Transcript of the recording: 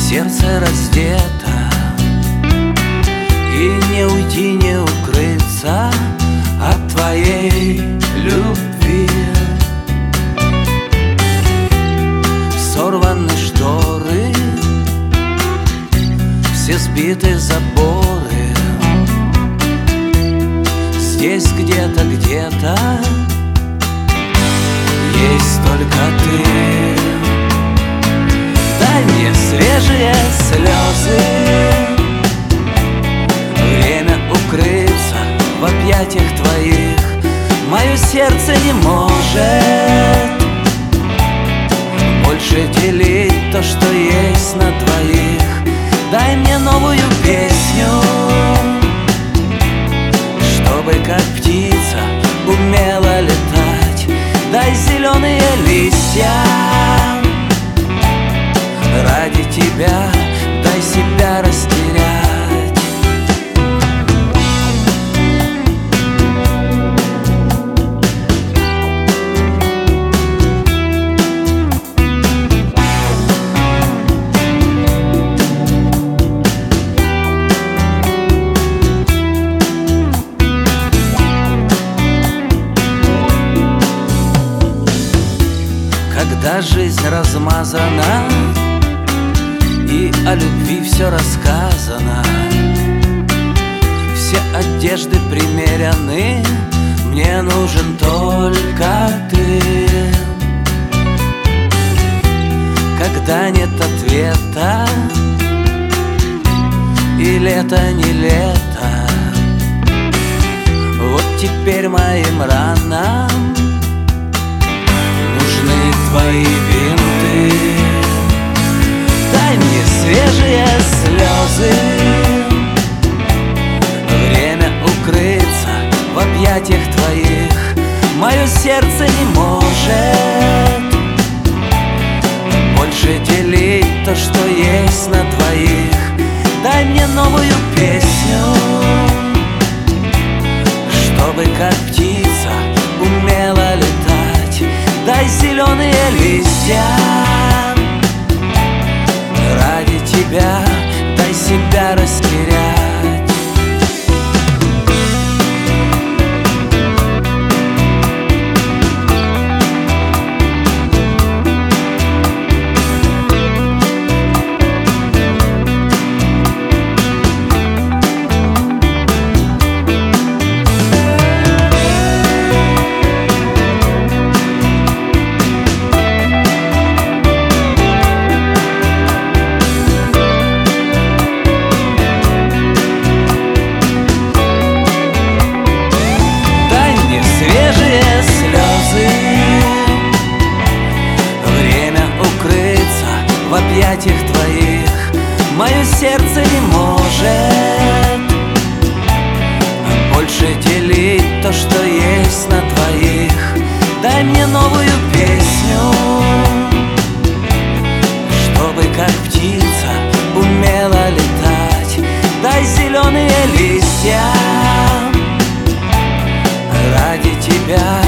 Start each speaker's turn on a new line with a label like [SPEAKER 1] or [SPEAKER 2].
[SPEAKER 1] сердце раздето, и не уйти, не укрыться от твоей любви. Сорваны шторы, все сбиты заборы. Здесь где-то, где-то есть только ты. Дай мне свежие слезы, время укрыться в объятиях твоих. Мое сердце не может больше делить то, что есть на двоих. Дай мне новую песню, чтобы как птица умела летать. Дай зеленые листья, ради тебя дай себя растерять. Когда жизнь размазана и о любви все рассказано, все одежды примеряны, мне нужен только ты. Когда нет ответа, и лето не лето, вот теперь моим ранам нужны твои бинты. Дай мне свежие слезы, время укрыться в объятиях твоих. Мое сердце не может больше делить то, что есть на двоих. Дай мне новую песню, чтобы как птица умела летать. Дай зеленые листья, ради тебя дай себя растерять. В объятиях твоих мое сердце не может больше делить то, что есть на двоих. Дай мне новую песню, чтобы как птица умела летать. Дай зеленые листья, ради тебя